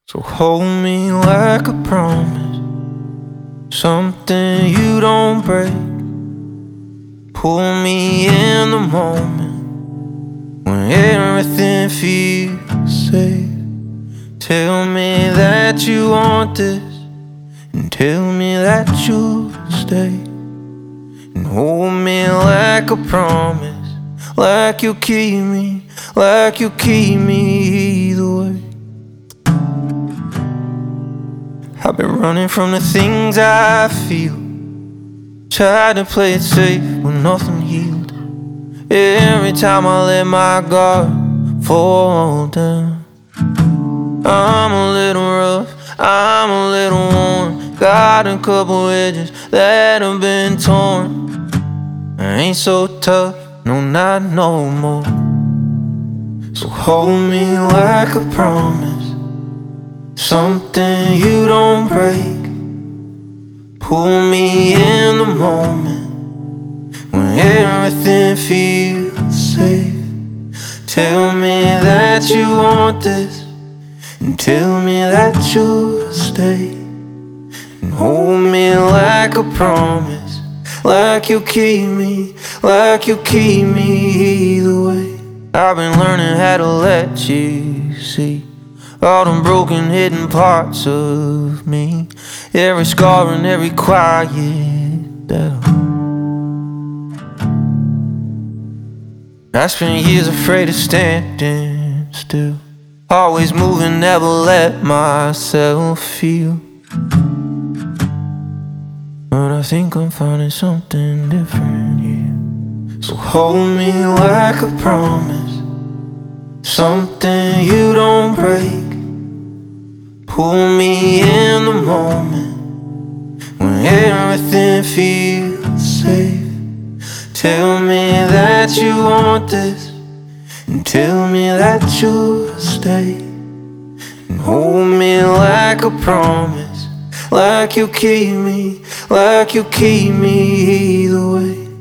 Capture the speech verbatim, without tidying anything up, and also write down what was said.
So hold me like a promise, something you don't break. Pull me in the moment when everything feels safe. Tell me that you want this, and tell me that you'll stay. And hold me like a promise, like you'll keep me, like you'll keep me either way. I've been running from the things I feel, tried to play it safe when nothing healed. Every time I let my guard fall down, I'm a little rough, I'm a little worn, got a couple edges that have been torn. I ain't so tough, no, not no more. So hold me like a promise, something you don't break. Pull me in the moment when everything feels safe. Tell me that you want this, and tell me that you'll stay. And hold me like a promise, like you'll keep me, like you'll keep me either way. I've been learning how to let you see all them broken hidden parts of me, every scar and every quiet doubt. I spent years afraid of standing still, always moving, never let myself feel. But I think I'm finding something different here. So hold me like a promise, something you don't break. Pull me in the moment when everything feels safe. Tell me that you want this, and tell me that you'll stay. And hold me like a promise, like you'll keep me, like you'll keep me either way.